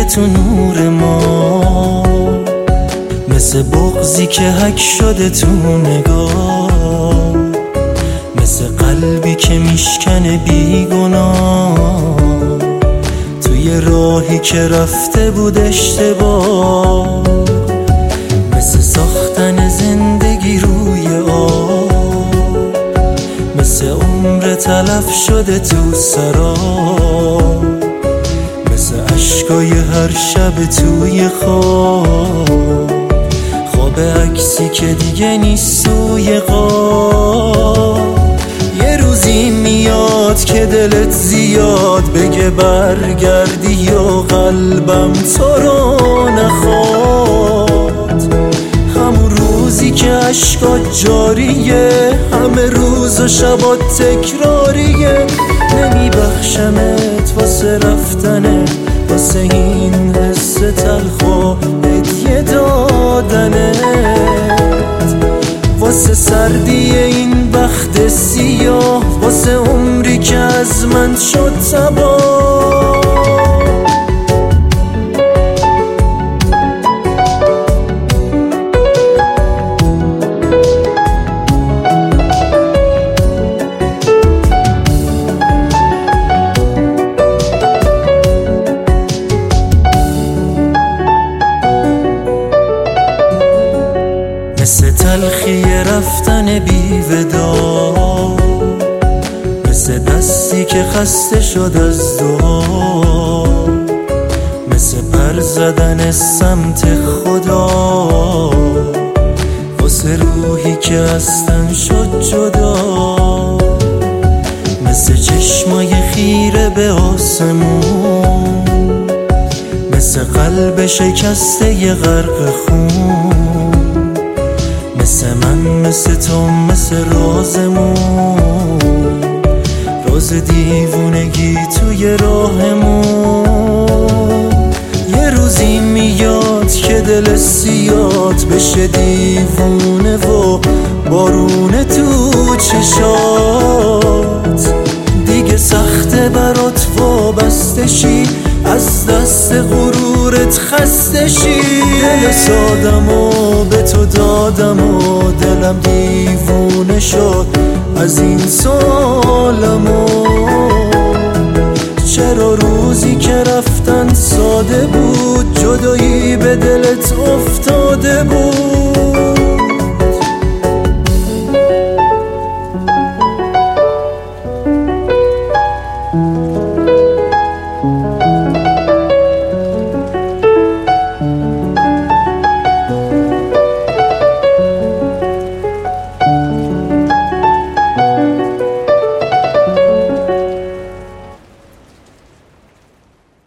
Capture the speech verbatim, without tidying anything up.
میره تو نور ما، مثل بغضی که حک شده تو نگاه، مثل قلبی که میشکنه بیگناه توی راهی که رفته بود اشتباه، مثل ساختن زندگی روی آب، مثل عمر تلف شده تو سراب، مثل عشقای هر شب توی خواب، خواب عکسی که دیگه نیست سوی قاب. یه روزی میاد که دلت زیاد بگه برگردی یا قلبم تو رو نخواد، همون روزی که عشقات جاریه، همه روز و شبات تکراریه، نمیبخشمت واسه رفتنه، واسه این حس تلخ و هدیه دادنت، واسه سردی این بخت سیاه، واسه عمری که از من شد تباه. مثل تلخی رفتن بی ودا، مثل دستی که خسته شد از دعا، مثل پر زدن سمت خدا، واسه روحی که از تن شد جدا، مثل چشمای خیره به آسمون، مثل قلب شکسته ی غرق خون، مثل من مثل تو مثل رازمون، راز دیوونگی توی راهمون. یه روزی میاد که دل سیاد بشه دیوونه و بارونه تو چشات، دیگه سخته برات وابسته شی، از دست غرورت خسته شی. دل سادم و به تو دادم و دلم دیوونه شد از این سالم، و چرا روزی که رفتن ساده بود، جدایی به دلت افتاده بود.